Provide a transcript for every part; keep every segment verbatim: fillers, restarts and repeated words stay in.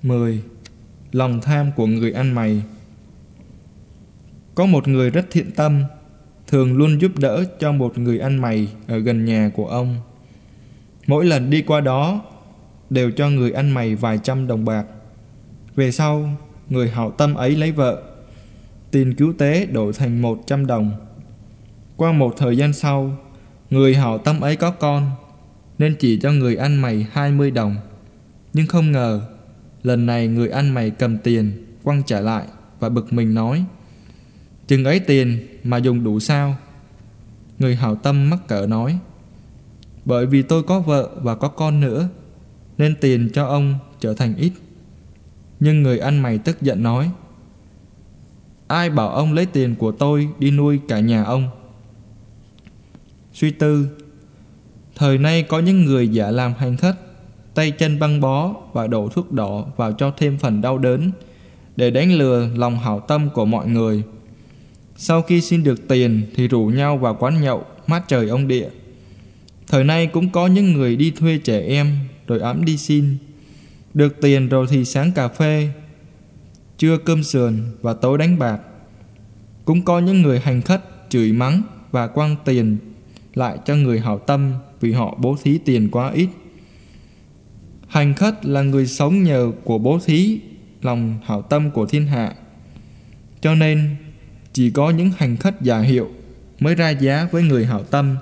mười. Lòng tham của người ăn mày. Có một người rất thiện tâm, thường luôn giúp đỡ cho một người ăn mày ở gần nhà của ông. Mỗi lần đi qua đó đều cho người ăn mày vài trăm đồng bạc. Về sau, người hảo tâm ấy lấy vợ, tiền cứu tế đổi thành một trăm đồng. Qua một thời gian sau, người hảo tâm ấy có con, nên chỉ cho người ăn mày hai mươi đồng. Nhưng không ngờ, lần này người ăn mày cầm tiền quăng trả lại và bực mình nói: chừng ấy tiền mà dùng đủ sao? Người hảo tâm mắc cỡ nói: bởi vì tôi có vợ và có con nữa, nên tiền cho ông trở thành ít. Nhưng người ăn mày tức giận nói: ai bảo ông lấy tiền của tôi đi nuôi cả nhà ông? Suy tư. Thời nay có những người giả làm hành khất, tay chân băng bó và đổ thuốc đỏ vào cho thêm phần đau đớn, để đánh lừa lòng hảo tâm của mọi người. Sau khi xin được tiền thì rủ nhau vào quán nhậu mát trời ông địa. Thời nay cũng có những người đi thuê trẻ em rồi ẵm đi xin. Được tiền rồi thì sáng cà phê, trưa cơm sườn và tối đánh bạc. Cũng có những người hành khất chửi mắng và quăng tiền lại cho người hảo tâm vì họ bố thí tiền quá ít. Hành khất là người sống nhờ của bố thí lòng hảo tâm của thiên hạ, cho nên chỉ có những hành khất giả hiệu mới ra giá với người hảo tâm.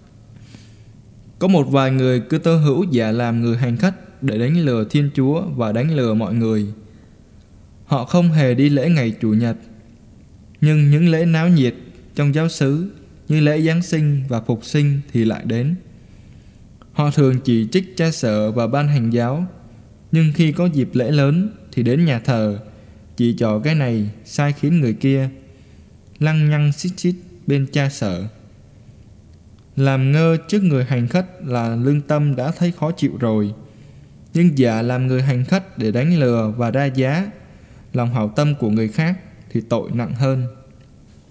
Có một vài người cứ tơ hữu giả làm người hành khất để đánh lừa Thiên Chúa và đánh lừa mọi người. Họ không hề đi lễ ngày Chủ nhật, nhưng những lễ náo nhiệt trong giáo xứ như lễ Giáng sinh và Phục sinh thì lại đến. Họ thường chỉ trích cha sở và ban hành giáo, nhưng khi có dịp lễ lớn thì đến nhà thờ chỉ trỏ cái này sai khiến người kia, lăng nhăng xít xít bên cha sở. Làm ngơ trước người hành khất là lương tâm đã thấy khó chịu rồi, nhưng giả làm người hành khất để đánh lừa và ra giá lòng hảo tâm của người khác thì tội nặng hơn.